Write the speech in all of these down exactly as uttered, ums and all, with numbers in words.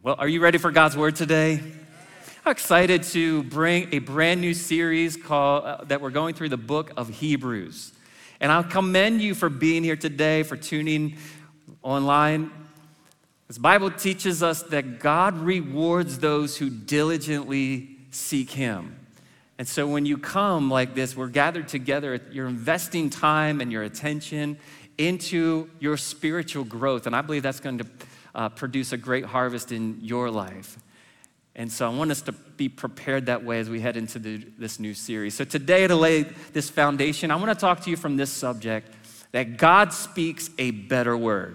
Well, are you ready for God's word today? I'm excited to bring a brand new series called uh, that we're going through the book of Hebrews. And I'll commend you for being here today, for tuning online. This Bible teaches us that God rewards those who diligently seek him. And so when you come like this, we're gathered together, you're investing time and your attention into your spiritual growth. And I believe that's going to uh, produce a great harvest in your life. And so I want us to be prepared that way as we head into the, this new series. So today, to lay this foundation, I want to talk to you from this subject, that God speaks a better word.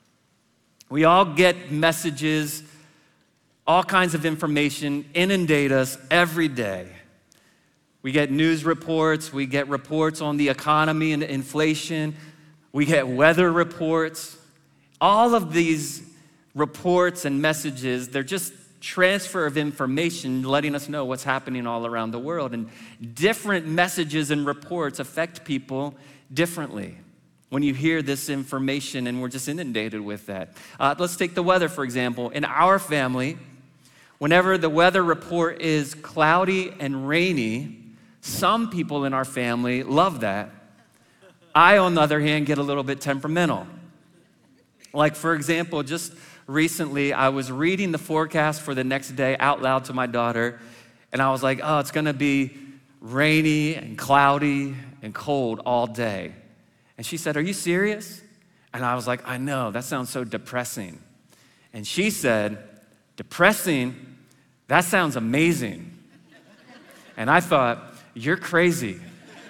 We all get messages, all kinds of information inundate us every day. We get news reports, we get reports on the economy and inflation, we get weather reports. All of these reports and messages, they're just transfer of information letting us know what's happening all around the world. And different messages and reports affect people differently when you hear this information, and we're just inundated with that. Uh, let's take the weather, for example. In our family, whenever the weather report is cloudy and rainy, some people in our family love that. I, on the other hand, get a little bit temperamental. Like, for example, just recently, I was reading the forecast for the next day out loud to my daughter, and I was like, oh, it's gonna be rainy and cloudy and cold all day. And she said, are you serious? And I was like, I know, that sounds so depressing. And she said, depressing? That sounds amazing. And I thought, you're crazy.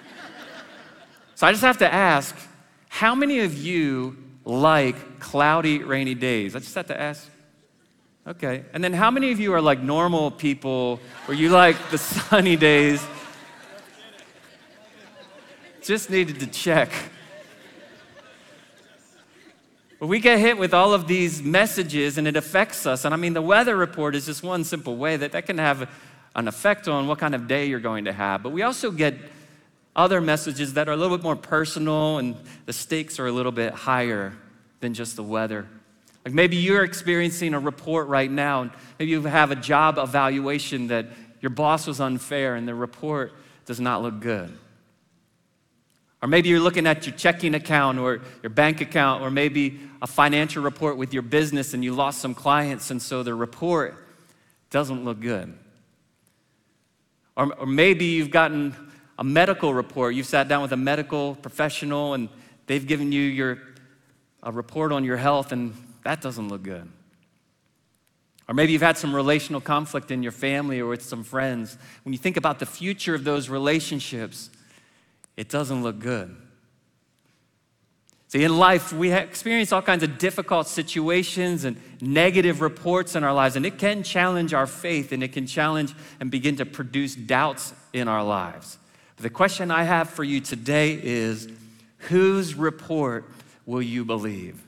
So I just have to ask, how many of you like cloudy, rainy days? I just have to ask. Okay. And then how many of you are like normal people where you like the sunny days? Just needed to check. But we get hit with all of these messages and it affects us. And I mean, the weather report is just one simple way that that can have an effect on what kind of day you're going to have. But we also get other messages that are a little bit more personal, and the stakes are a little bit higher than just the weather. Like maybe you're experiencing a report right now, and maybe you have a job evaluation that your boss was unfair and the report does not look good. Or maybe you're looking at your checking account or your bank account, or maybe a financial report with your business and you lost some clients, and so the report doesn't look good. Or, or maybe you've gotten a medical report. You've sat down with a medical professional and they've given you your a report on your health, and that doesn't look good. Or maybe you've had some relational conflict in your family or with some friends. When you think about the future of those relationships, it doesn't look good. See, in life, we experience all kinds of difficult situations and negative reports in our lives, and it can challenge our faith, and it can challenge and begin to produce doubts in our lives. But the question I have for you today is, whose report will you believe?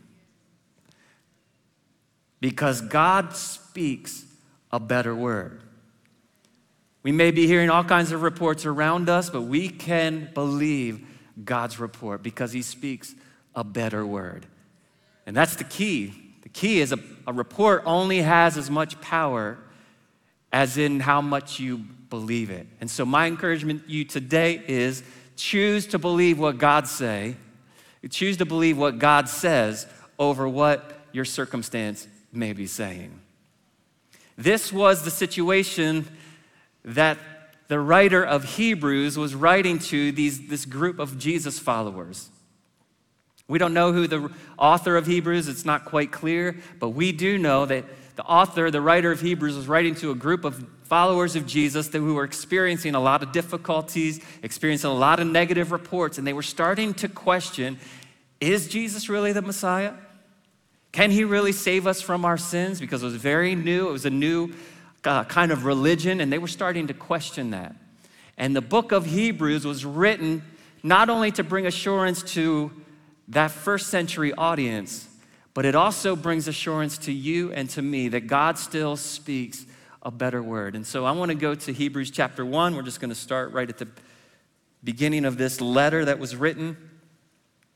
Because God speaks a better word. We may be hearing all kinds of reports around us, but we can believe God's report because he speaks a better word. And that's the key. The key is a, a report only has as much power as in how much you believe it. And so my encouragement to you today is choose to believe what God say. Choose to believe what God says over what your circumstance may be saying. This was the situation that the writer of Hebrews was writing to these, this group of Jesus followers. We don't know who the author of Hebrews, it's not quite clear, but we do know that the author, the writer of Hebrews, was writing to a group of followers of Jesus that who were experiencing a lot of difficulties, experiencing a lot of negative reports, and they were starting to question, is Jesus really the Messiah? Can he really save us from our sins? Because it was very new, it was a new uh, kind of religion, and they were starting to question that. And the book of Hebrews was written not only to bring assurance to that first century audience, but it also brings assurance to you and to me that God still speaks a better word. And so I want to go to Hebrews chapter one. We're just going to start right at the beginning of this letter that was written.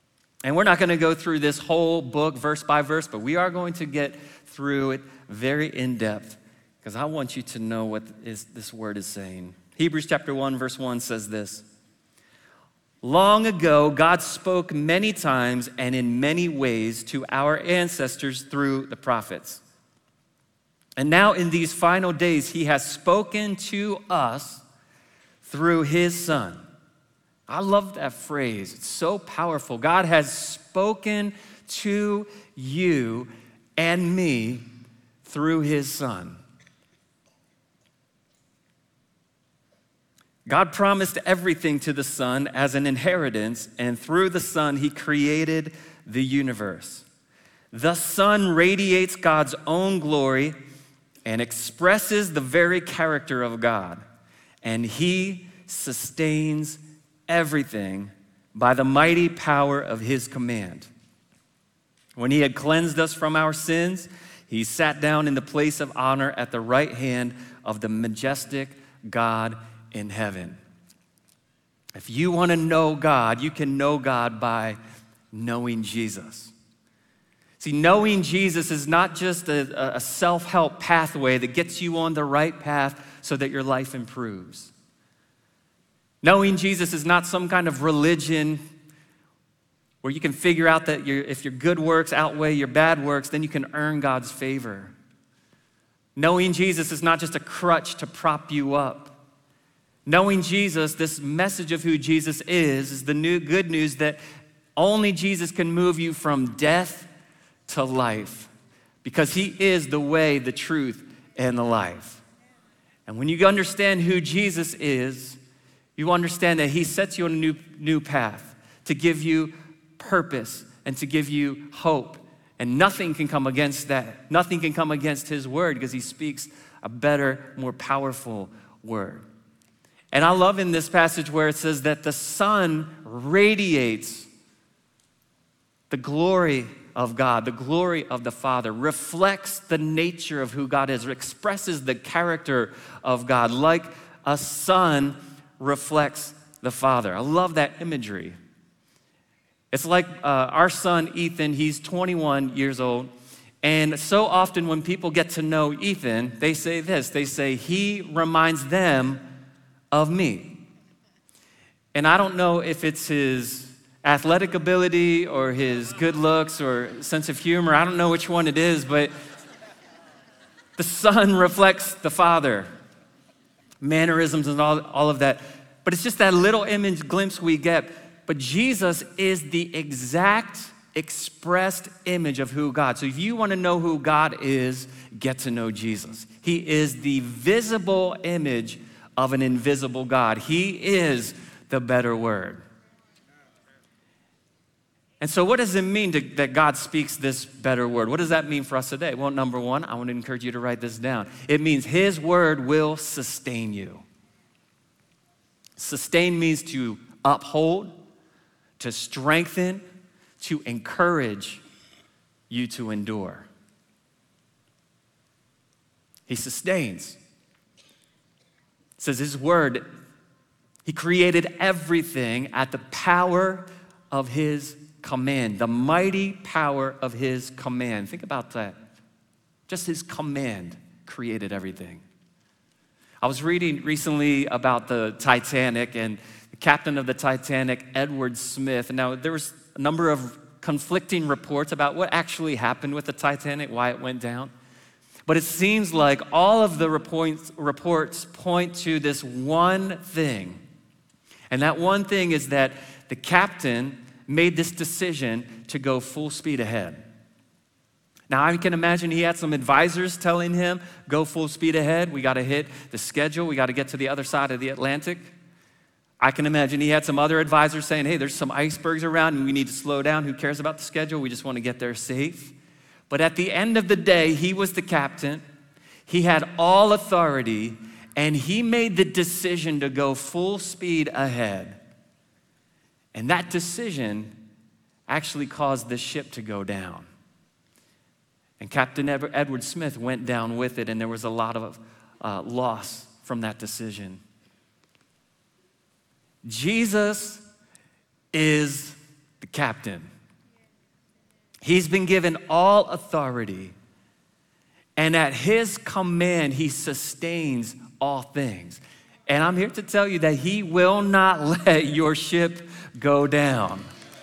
And we're not going to go through this whole book verse by verse, but we are going to get through it very in depth because I want you to know what is, this word is saying. Hebrews chapter one, verse one says this. Long ago, God spoke many times and in many ways to our ancestors through the prophets. And now in these final days, he has spoken to us through his Son. I love that phrase. It's so powerful. God has spoken to you and me through his Son. God promised everything to the Son as an inheritance, and through the Son, he created the universe. The Son radiates God's own glory and expresses the very character of God, and he sustains everything by the mighty power of his command. When he had cleansed us from our sins, he sat down in the place of honor at the right hand of the majestic God in heaven. If you want to know God, you can know God by knowing Jesus. See, knowing Jesus is not just a, a self-help pathway that gets you on the right path so that your life improves. Knowing Jesus is not some kind of religion where you can figure out that your, if your good works outweigh your bad works, then you can earn God's favor. Knowing Jesus is not just a crutch to prop you up. Knowing Jesus, this message of who Jesus is, is the new good news that only Jesus can move you from death to life because he is the way, the truth, and the life. And when you understand who Jesus is, you understand that he sets you on a new, new path to give you purpose and to give you hope. And nothing can come against that. Nothing can come against his word because he speaks a better, more powerful word. And I love in this passage where it says that the Son radiates the glory of God, the glory of the Father, reflects the nature of who God is, expresses the character of God like a son reflects the Father. I love that imagery. It's like uh, our son, Ethan, he's twenty-one years old. And so often when people get to know Ethan, they say this, they say, he reminds them of me. And I don't know if it's his athletic ability or his good looks or sense of humor. I don't know which one it is, but the son reflects the Father. Mannerisms and all, all of that. But it's just that little image glimpse we get. But Jesus is the exact expressed image of who God. So if you want to know who God is, get to know Jesus. He is the visible image of an invisible God. He is the better word. And so what does it mean to, that God speaks this better word? What does that mean for us today? Well, number one, I want to encourage you to write this down. It means his word will sustain you. Sustain means to uphold, to strengthen, to encourage you to endure. He sustains. It says his word, he created everything at the power of his command, the mighty power of his command. Think about that. Just his command created everything. I was reading recently about the Titanic and the captain of the Titanic, Edward Smith. Now, there was a number of conflicting reports about what actually happened with the Titanic, why it went down. But it seems like all of the reports, reports point to this one thing. And that one thing is that the captain made this decision to go full speed ahead. Now, I can imagine he had some advisors telling him, go full speed ahead. We got to hit the schedule. We got to get to the other side of the Atlantic. I can imagine he had some other advisors saying, hey, there's some icebergs around and we need to slow down. Who cares about the schedule? We just want to get there safe. But at the end of the day, he was the captain. He had all authority, and he made the decision to go full speed ahead. And that decision actually caused the ship to go down. And Captain Edward Smith went down with it, and there was a lot of uh, loss from that decision. Jesus is the captain. He's been given all authority, and at his command, he sustains all things. And I'm here to tell you that he will not let your ship go down.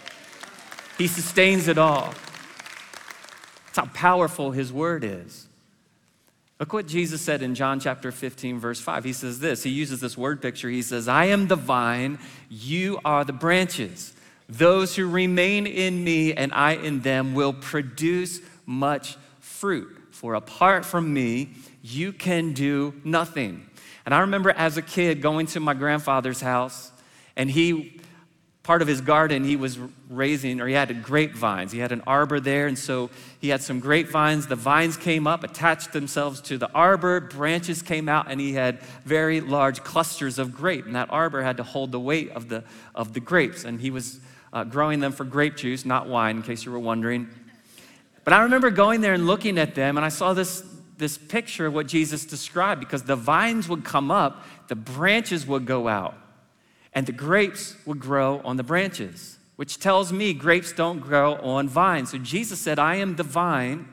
He sustains it all. That's how powerful his word is. Look what Jesus said in John chapter fifteen, verse five. He says this, he uses this word picture. He says, I am the vine, you are the branches. Those who remain in me and I in them will produce much fruit. For apart from me, you can do nothing. And I remember as a kid going to my grandfather's house, and he, part of his garden, he was raising, or he had grapevines. He had an arbor there, and so he had some grapevines. The vines came up, attached themselves to the arbor, branches came out, and he had very large clusters of grape. And that arbor had to hold the weight of the, of the grapes. And he was uh, growing them for grape juice, not wine, in case you were wondering. But I remember going there and looking at them, and I saw this this picture of what Jesus described, because the vines would come up, the branches would go out, and the grapes would grow on the branches, which tells me grapes don't grow on vines. So Jesus said, I am the vine,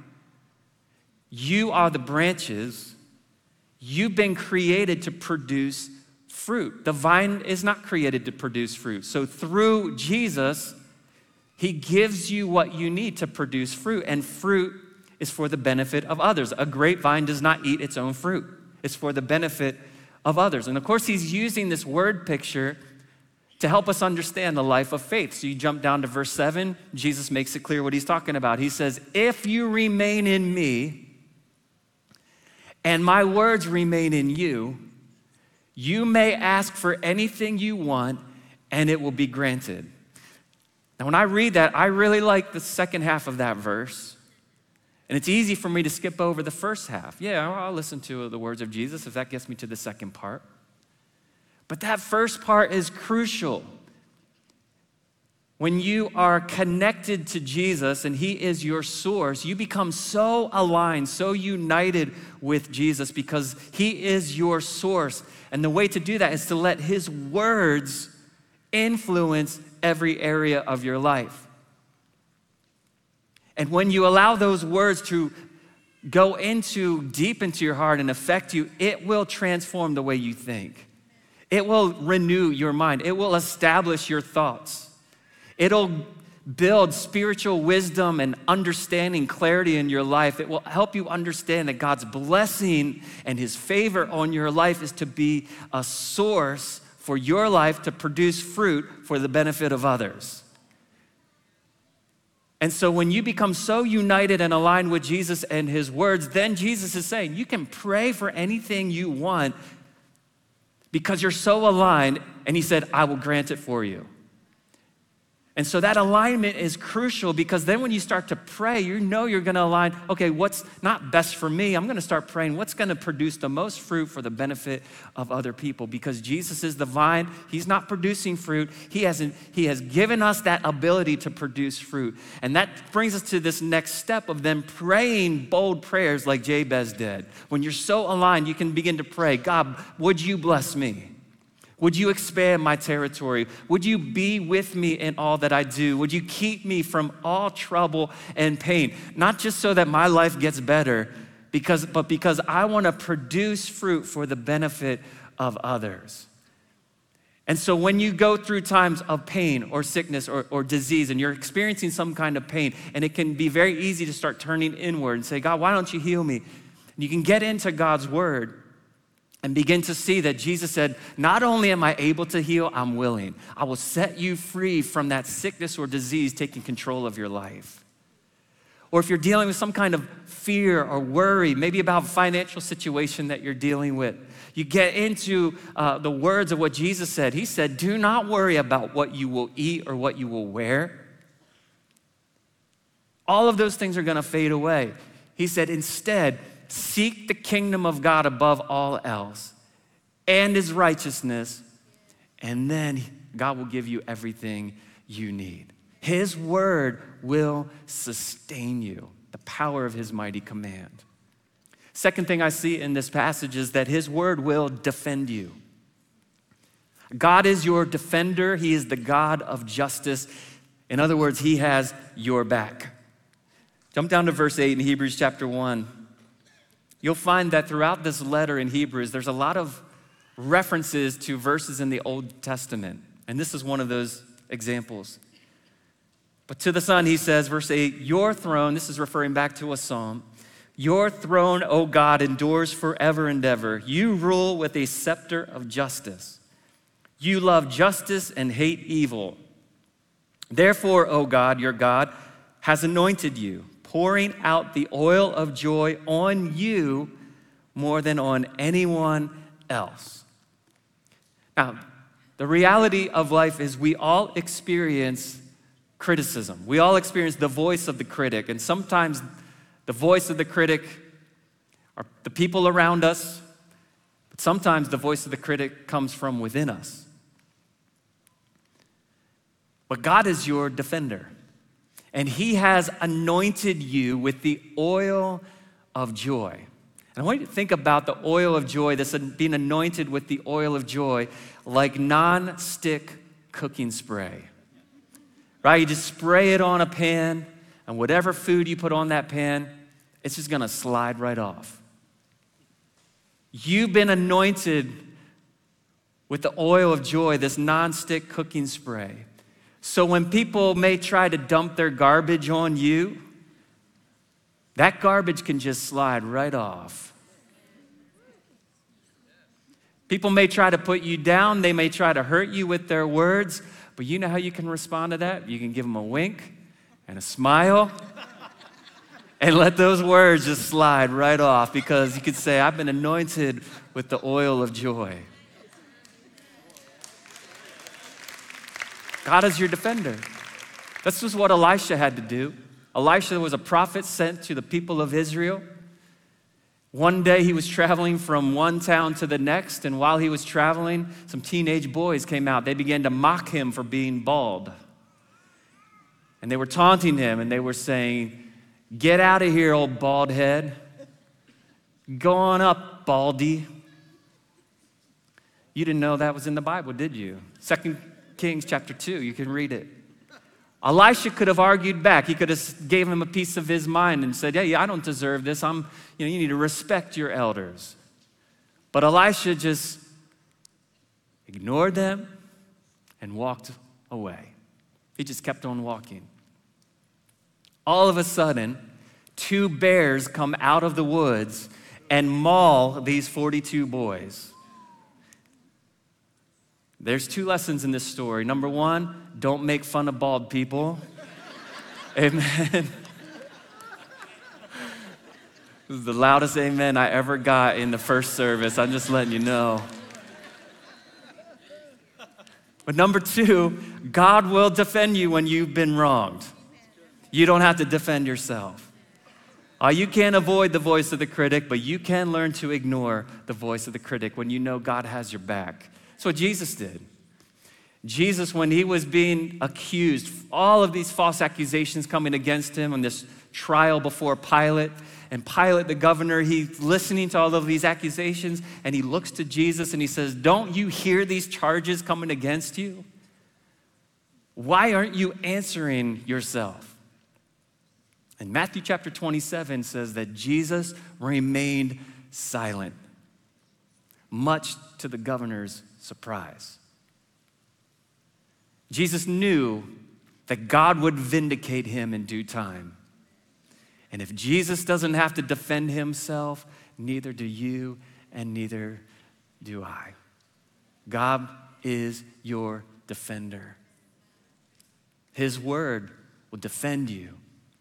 you are the branches, you've been created to produce fruit. The vine is not created to produce fruit. So through Jesus, he gives you what you need to produce fruit, and fruit is for the benefit of others. A grapevine does not eat its own fruit. It's for the benefit of others. And of course, he's using this word picture to help us understand the life of faith. So you jump down to verse seven, Jesus makes it clear what he's talking about. He says, if you remain in me and my words remain in you, you may ask for anything you want and it will be granted. Now, when I read that, I really like the second half of that verse. And it's easy for me to skip over the first half. Yeah, I'll listen to the words of Jesus if that gets me to the second part. But that first part is crucial. When you are connected to Jesus and he is your source, you become so aligned, so united with Jesus because he is your source. And the way to do that is to let his words influence every area of your life. And when you allow those words to go into deep into your heart and affect you, it will transform the way you think. It will renew your mind. It will establish your thoughts. It'll build spiritual wisdom and understanding, clarity in your life. It will help you understand that God's blessing and his favor on your life is to be a source for your life to produce fruit for the benefit of others. And so when you become so united and aligned with Jesus and his words, then Jesus is saying, you can pray for anything you want because you're so aligned, and he said, I will grant it for you. And so that alignment is crucial because then when you start to pray, you know you're gonna align, okay, what's not best for me? I'm gonna start praying, what's gonna produce the most fruit for the benefit of other people? Because Jesus is the vine, he's not producing fruit. He hasn't, he has given us that ability to produce fruit. And that brings us to this next step of them praying bold prayers like Jabez did. When you're so aligned, you can begin to pray, God, would you bless me? Would you expand my territory? Would you be with me in all that I do? Would you keep me from all trouble and pain? Not just so that my life gets better, because, but because I want to produce fruit for the benefit of others. And so when you go through times of pain or sickness or, or disease and you're experiencing some kind of pain, and it can be very easy to start turning inward and say, God, why don't you heal me? And you can get into God's word and begin to see that Jesus said, not only am I able to heal, I'm willing. I will set you free from that sickness or disease taking control of your life. Or if you're dealing with some kind of fear or worry, maybe about a financial situation that you're dealing with, you get into uh, the words of what Jesus said. He said, do not worry about what you will eat or what you will wear. All of those things are gonna fade away. He said, instead, seek the kingdom of God above all else and his righteousness, and then God will give you everything you need. His word will sustain you, the power of his mighty command. Second thing I see in this passage is that his word will defend you. God is your defender. He is the God of justice. In other words, he has your back. Jump down to verse eight in Hebrews chapter one. You'll find that throughout this letter in Hebrews, there's a lot of references to verses in the Old Testament. And this is one of those examples. But to the Son, he says, verse eight, your throne, this is referring back to a psalm, your throne, O God, endures forever and ever. You rule with a scepter of justice. You love justice and hate evil. Therefore, O God, your God, has anointed you, pouring out the oil of joy on you more than on anyone else. Now, the reality of life is we all experience criticism. We all experience the voice of the critic, and sometimes the voice of the critic are the people around us, but sometimes the voice of the critic comes from within us. But God is your defender, and he has anointed you with the oil of joy. And I want you to think about the oil of joy, this being anointed with the oil of joy, like non-stick cooking spray. Right? You just spray it on a pan, and whatever food you put on that pan, it's just gonna slide right off. You've been anointed with the oil of joy, this non-stick cooking spray. So when people may try to dump their garbage on you, that garbage can just slide right off. People may try to put you down, they may try to hurt you with their words, but you know how you can respond to that? You can give them a wink and a smile and let those words just slide right off, because you could say, I've been anointed with the oil of joy. God is your defender. This is what Elisha had to do. Elisha was a prophet sent to the people of Israel. One day he was traveling from one town to the next, and while he was traveling, some teenage boys came out. They began to mock him for being bald. And they were taunting him, and they were saying, get out of here, old bald head. Go on up, baldy. You didn't know that was in the Bible, did you? Second Kings chapter two, you can read it. Elisha could have argued back. He could have gave him a piece of his mind and said, hey, I don't deserve this. I'm, you know, you need to respect your elders. But Elisha just ignored them and walked away. He just kept on walking. All of a sudden, two bears come out of the woods and maul these forty-two boys. There's two lessons in this story. Number one, don't make fun of bald people. Amen. This is the loudest amen I ever got in the first service. I'm just letting you know. But number two, God will defend you when you've been wronged. You don't have to defend yourself. Uh, you can't avoid the voice of the critic, but you can learn to ignore the voice of the critic when you know God has your back. That's what Jesus did. Jesus, when he was being accused, all of these false accusations coming against him on this trial before Pilate, and Pilate, the governor, he's listening to all of these accusations, and he looks to Jesus and he says, don't you hear these charges coming against you? Why aren't you answering yourself? And Matthew chapter twenty-seven says that Jesus remained silent, much to the governor's surprise. Jesus knew that God would vindicate him in due time. And if Jesus doesn't have to defend himself, neither do you and neither do I. God is your defender. His word will defend you.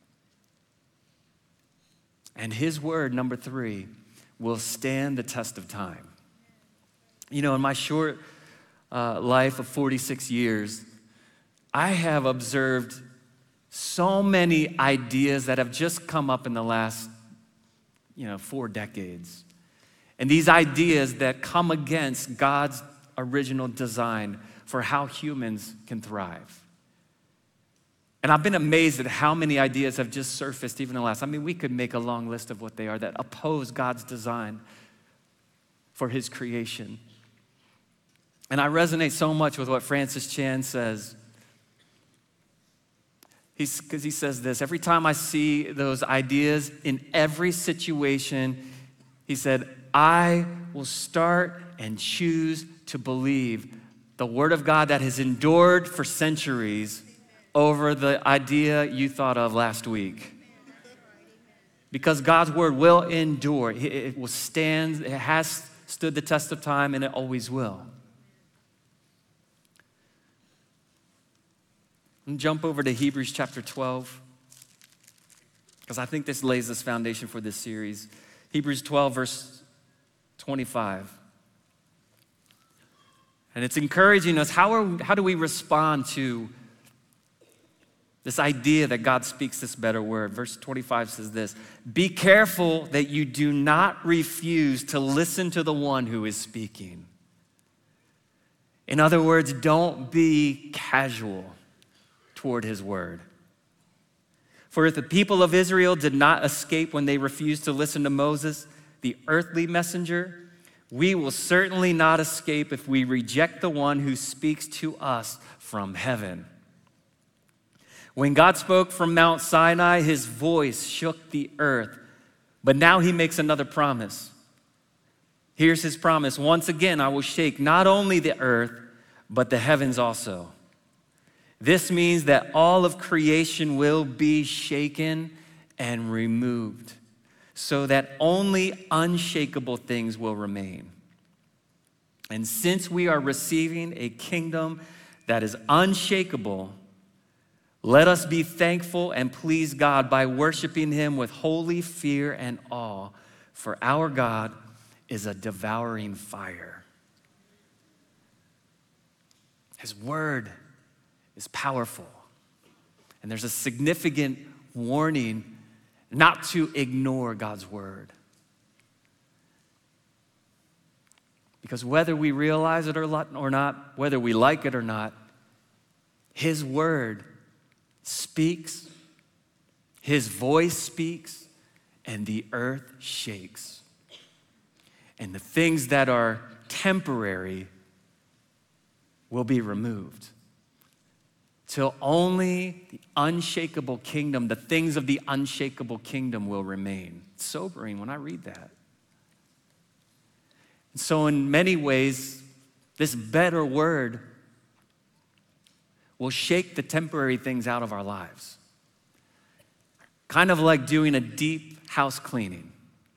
And his word, number three, will stand the test of time. You know, in my short uh, life of forty-six years, I have observed so many ideas that have just come up in the last, you know, four decades. And these ideas that come against God's original design for how humans can thrive. And I've been amazed at how many ideas have just surfaced even in the last. I mean, we could make a long list of what they are that oppose God's design for his creation. And I resonate so much with what Francis Chan says. He's because he says this, every time I see those ideas in every situation, he said, I will start and choose to believe the word of God that has endured for centuries over the idea you thought of last week. Because God's word will endure. It will stand, it has stood the test of time, and it always will. And jump over to Hebrews chapter twelve, because I think this lays this foundation for this series. Hebrews twelve, verse twenty-five. And it's encouraging us, how, are, how do we respond to this idea that God speaks this better word? Verse twenty-five says this, be careful that you do not refuse to listen to the one who is speaking. In other words, don't be casual toward his word. For if the people of Israel did not escape when they refused to listen to Moses, the earthly messenger, we will certainly not escape if we reject the one who speaks to us from heaven. When God spoke from Mount Sinai, his voice shook the earth. But now he makes another promise. Here's his promise. Once again, I will shake not only the earth, but the heavens also. This means that all of creation will be shaken and removed, so that only unshakable things will remain. And since we are receiving a kingdom that is unshakable, let us be thankful and please God by worshiping him with holy fear and awe, for our God is a devouring fire. His word is powerful. And there's a significant warning not to ignore God's word. Because whether we realize it or not, whether we like it or not, his word speaks, his voice speaks, and the earth shakes. And the things that are temporary will be removed, till only the unshakable kingdom, the things of the unshakable kingdom will remain. It's sobering when I read that. And so in many ways, this better word will shake the temporary things out of our lives. Kind of like doing a deep house cleaning.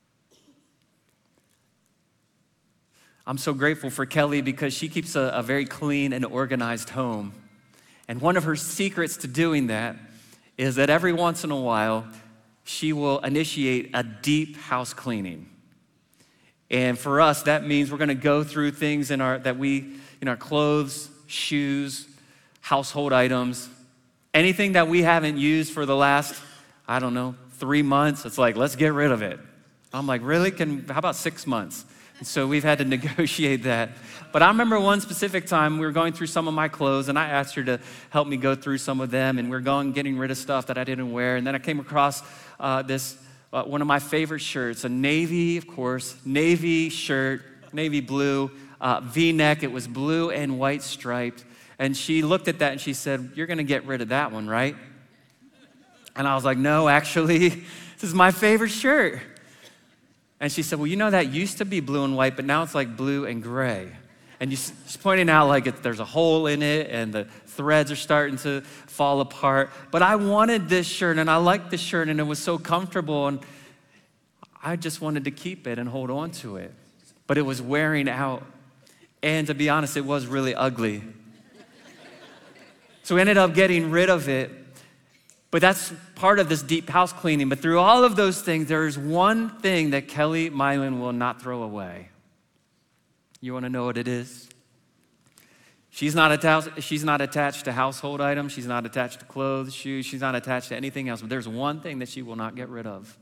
I'm so grateful for Kelly because she keeps a, a very clean and organized home. And one of her secrets to doing that is that every once in a while, she will initiate a deep house cleaning. And for us, that means we're gonna go through things in our that we, in our clothes, shoes, household items, anything that we haven't used for the last, I don't know, three months. It's like, let's get rid of it. I'm like, really? Can, how about six months? And so we've had to negotiate that. But I remember one specific time we were going through some of my clothes and I asked her to help me go through some of them, and we we're going, getting rid of stuff that I didn't wear. And then I came across uh, this, uh, one of my favorite shirts, a navy, of course, navy shirt, navy blue, uh, V-neck. It was blue and white striped. And she looked at that and she said, you're gonna get rid of that one, right? And I was like, no, actually, this is my favorite shirt. And she said, well, you know, that used to be blue and white, but now it's like blue and gray. And you, she's pointing out like it, there's a hole in it and the threads are starting to fall apart. But I wanted this shirt and I liked this shirt and it was so comfortable and I just wanted to keep it and hold on to it. But it was wearing out. And to be honest, it was really ugly. So we ended up getting rid of it. But that's part of this deep house cleaning. But through all of those things, there is one thing that Kelly Mylan will not throw away. You want to know what it is? She's not attached, she's not attached to household items. She's not attached to clothes, shoes. She's not attached to anything else. But there's one thing that she will not get rid of.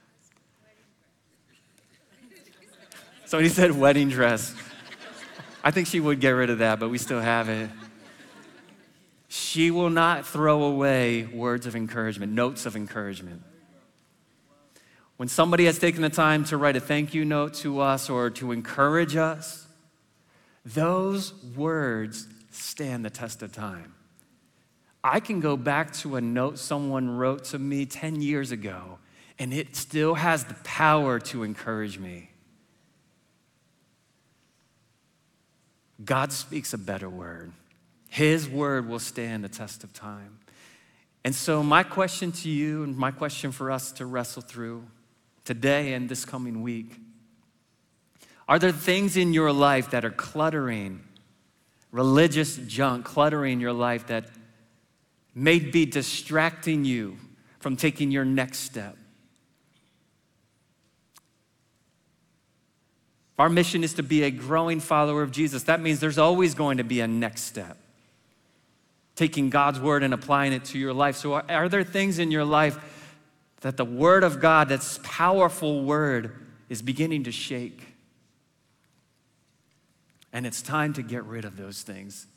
Somebody said wedding dress. I think she would get rid of that, but we still have it. She will not throw away words of encouragement, notes of encouragement. When somebody has taken the time to write a thank you note to us or to encourage us, those words stand the test of time. I can go back to a note someone wrote to me ten years ago, and it still has the power to encourage me. God speaks a better word. His word will stand the test of time. And so my question to you and my question for us to wrestle through today and this coming week, are there things in your life that are cluttering, religious junk, cluttering your life that may be distracting you from taking your next step? Our mission is to be a growing follower of Jesus. That means there's always going to be a next step. Taking God's word and applying it to your life. So are, are there things in your life that the word of God, that's powerful word, is beginning to shake? And it's time to get rid of those things.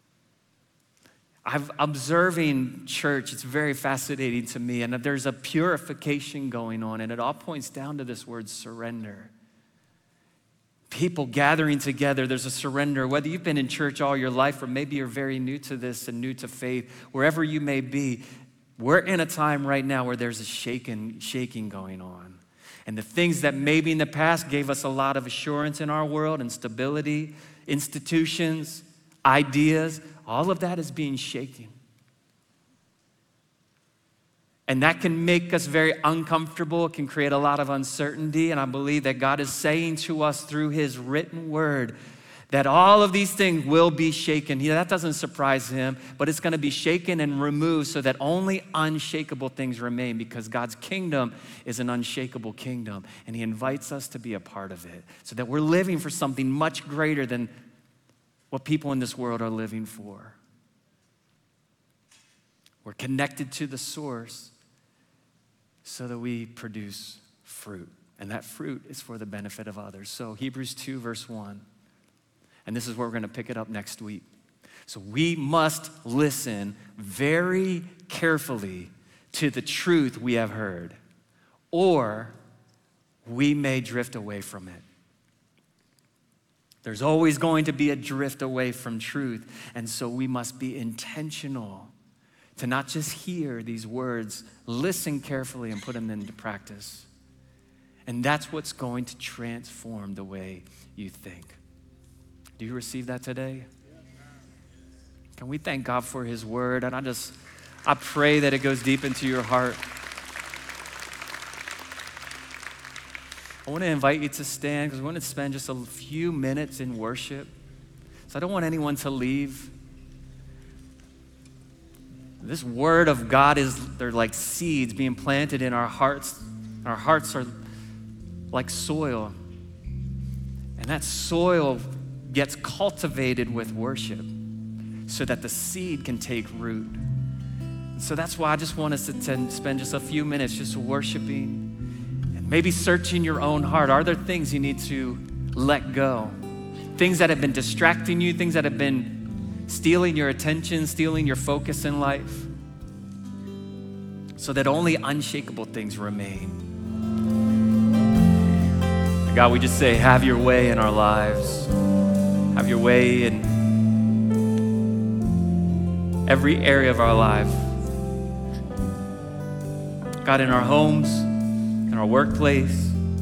I'm observing church, it's very fascinating to me, and there's a purification going on, and it all points down to this word surrender. People gathering together, there's a surrender. Whether you've been in church all your life or maybe you're very new to this and new to faith, wherever you may be, we're in a time right now where there's a shaking, shaking going on. And the things that maybe in the past gave us a lot of assurance in our world and stability, institutions, ideas, all of that is being shaken. And that can make us very uncomfortable. It can create a lot of uncertainty. And I believe that God is saying to us through his written word that all of these things will be shaken. Yeah, that doesn't surprise him, but it's going to be shaken and removed so that only unshakable things remain, because God's kingdom is an unshakable kingdom. And he invites us to be a part of it so that we're living for something much greater than what people in this world are living for. We're connected to the source so that we produce fruit. And that fruit is for the benefit of others. So Hebrews two, verse one. And this is where we're going to pick it up next week. So we must listen very carefully to the truth we have heard, or we may drift away from it. There's always going to be a drift away from truth. And so we must be intentional to not just hear these words, listen carefully and put them into practice. And that's what's going to transform the way you think. Do you receive that today? Can we thank God for his word? And I just, I pray that it goes deep into your heart. I want to invite you to stand because we want to spend just a few minutes in worship. So I don't want anyone to leave. This word of God is, they're like seeds being planted in our hearts. Our hearts are like soil. And that soil gets cultivated with worship so that the seed can take root. And so that's why I just want us to t- spend just a few minutes just worshiping and maybe searching your own heart. Are there things you need to let go? Things that have been distracting you, things that have been stealing your attention, stealing your focus in life, so that only unshakable things remain. God, we just say, have your way in our lives. Have your way in every area of our life. God, in our homes, in our workplace,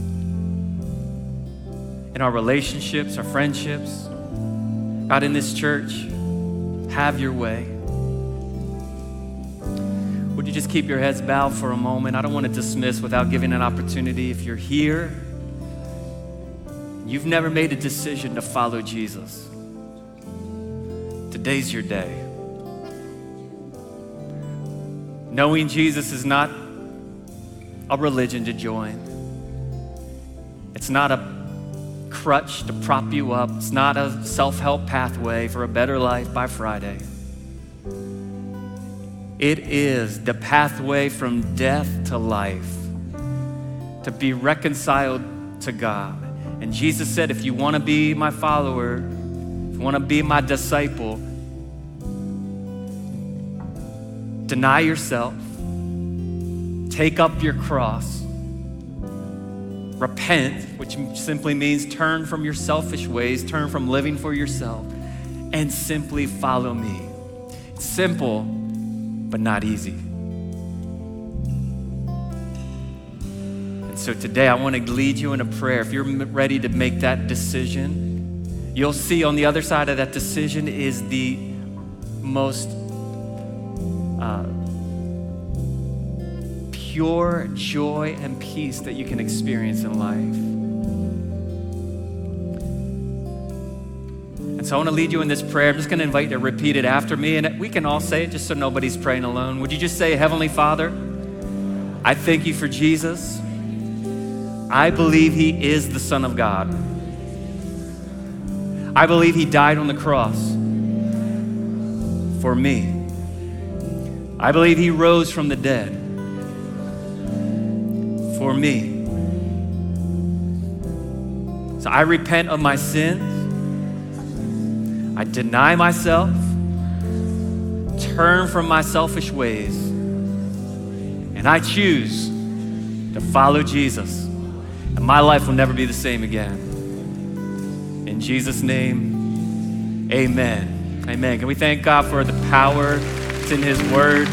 in our relationships, our friendships. God, in this church, have your way. Would you just keep your heads bowed for a moment? I don't want to dismiss without giving an opportunity. If you're here, you've never made a decision to follow Jesus, today's your day. Knowing Jesus is not a religion to join. It's not a crutch to prop you up. It's not a self-help pathway for a better life by Friday. It is the pathway from death to life, to be reconciled to God. And Jesus said, if you want to be my follower, if you want to be my disciple, deny yourself, take up your cross, repent, which simply means turn from your selfish ways, turn from living for yourself, and simply follow me. It's simple, but not easy. And so today I want to lead you in a prayer. If you're ready to make that decision, you'll see on the other side of that decision is the most uh, pure joy and peace that you can experience in life. And so I want to lead you in this prayer. I'm just going to invite you to repeat it after me, and we can all say it just so nobody's praying alone. Would you just say, Heavenly Father, I thank you for Jesus. I believe he is the Son of God. I believe he died on the cross for me. I believe he rose from the dead for me. So I repent of my sins. I deny myself, turn from my selfish ways, and I choose to follow Jesus. And my life will never be the same again. In Jesus' name, amen. Amen. Can we thank God for the power that's in his word?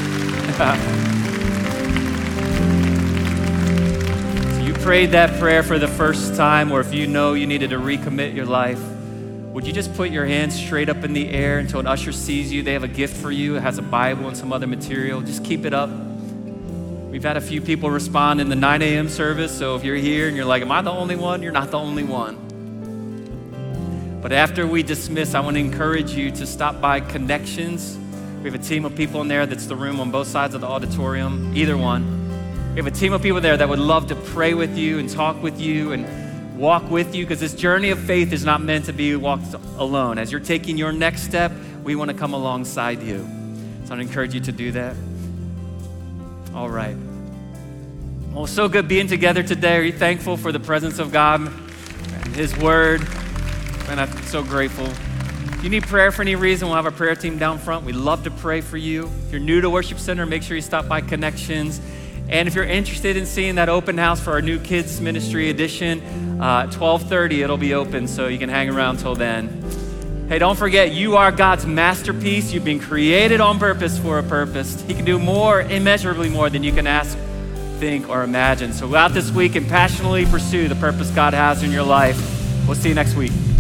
So you prayed that prayer for the first time, or if you know you needed to recommit your life, would you just put your hands straight up in the air until an usher sees you? They have a gift for you. It has a Bible and some other material. Just keep it up. We've had a few people respond in the nine a.m. service, so if you're here and you're like, am I the only one? You're not the only one. But after we dismiss, I want to encourage you to stop by Connections. We have a team of people in there that's the room on both sides of the auditorium, either one. We have a team of people there that would love to pray with you and talk with you and walk with you, because this journey of faith is not meant to be walked alone. As you're taking your next step, we want to come alongside you. So I encourage you to do that. All right. Well, so good being together today. Are you thankful for the presence of God and his word? Man, I'm so grateful. If you need prayer for any reason, we'll have a prayer team down front. We'd love to pray for you. If you're new to Worship Center, make sure you stop by Connections. And if you're interested in seeing that open house for our new kids ministry edition, uh, twelve thirty, it'll be open, so you can hang around till then. Hey, don't forget, you are God's masterpiece. You've been created on purpose for a purpose. He can do more, immeasurably more than you can ask, think, or imagine. So go out this week and passionately pursue the purpose God has in your life. We'll see you next week.